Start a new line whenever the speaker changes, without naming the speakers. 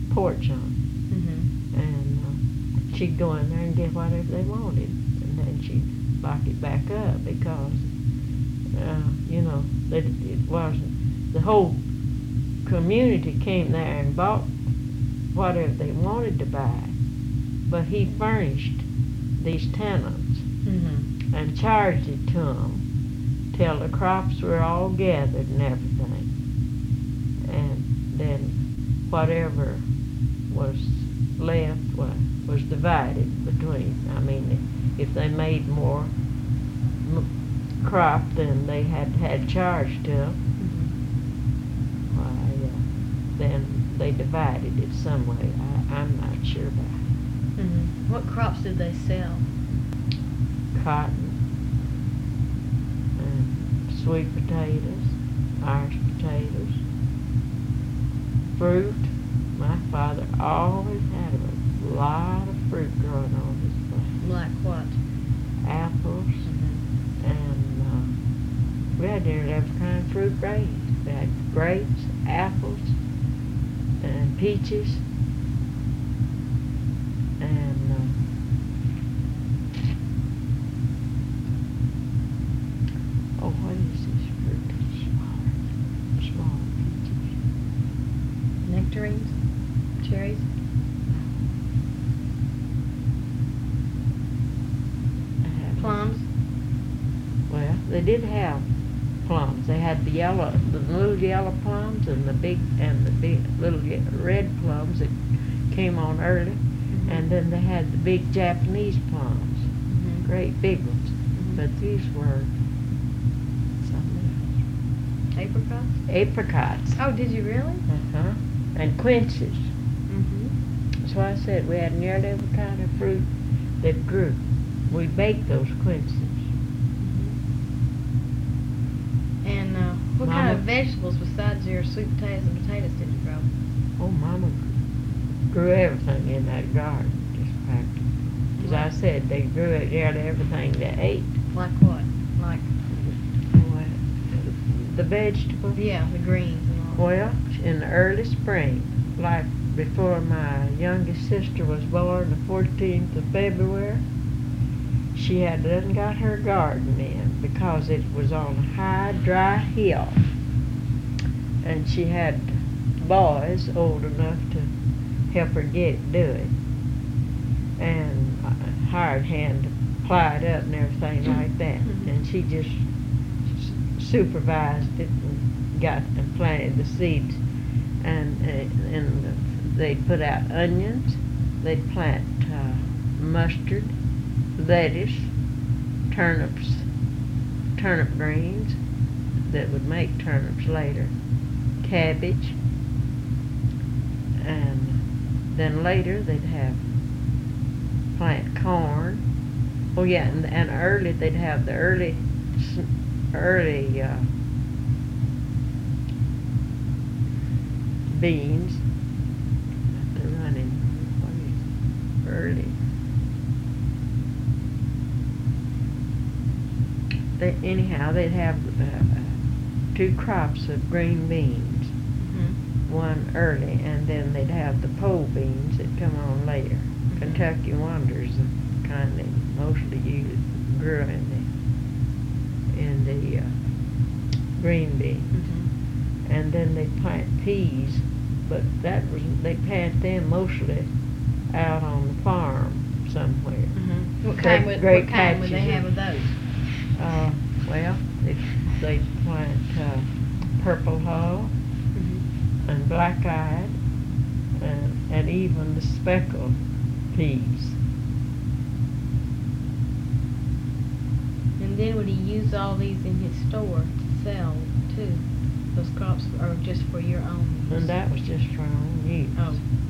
porch on. And she'd go in there and get whatever they wanted, and then she'd lock it back up because, you know, that it wasn't, the whole community came there and bought whatever they wanted to buy, but he furnished these tenants and charged it to them till the crops were all gathered and everything, and then whatever was left was divided between. I mean, if they made more crop than they had charged to them, then they divided it some way. I'm not sure about it.
What crops did they sell?
Cotton and sweet potatoes, Irish potatoes, fruit. My father always had a lot of fruit growing on his place.
Like what?
Apples, and we had nearly every kind of fruit raised. We had grapes, apples, and peaches, and oh, what is this fruit that's smaller? Small peaches.
Nectarines? Cherries? Plums?
Well, they did have plums. They had the little yellow plums, and the big little red plums that came on early, and then they had the big Japanese plums, great big ones. But these were something else.
Apricots?
Apricots.
Oh, did you really?
And quinces. That's why I said we had nearly every kind of fruit that grew. We baked those quinces.
And what kind of vegetables besides your sweet potatoes and potatoes did you grow?
Oh, Mama grew everything in that garden, just practically. As I said, they grew nearly everything they ate.
Like what? Like?
The vegetables?
Yeah, the greens and all.
Well, in the early spring, like before my youngest sister was born, the 14th of February, she had done got her garden in because it was on a high, dry hill. And she had boys old enough to help her do it. And a hired hand to ply it up and everything like that. And she just supervised it and got and planted the seeds. And they'd put out onions, they'd plant mustard, lettuce, turnips, turnip greens that would make turnips later, cabbage, and then later they'd have plant corn. Oh yeah, and early they'd have the early beans. They're running early. Anyhow, they'd have 2 crops of green beans, one early, and then they'd have the pole beans that come on later. Kentucky Wonders, the kind they mostly grew in the green beans. And then they'd plant peas, but they plant them mostly out on the farm somewhere.
What kind would they have of those?
Well, they plant purple hull and black-eyed and even the speckled peas.
And then would he use all these in his store to sell too? Those crops are just for your own use?
And that was just for our own use.
Oh.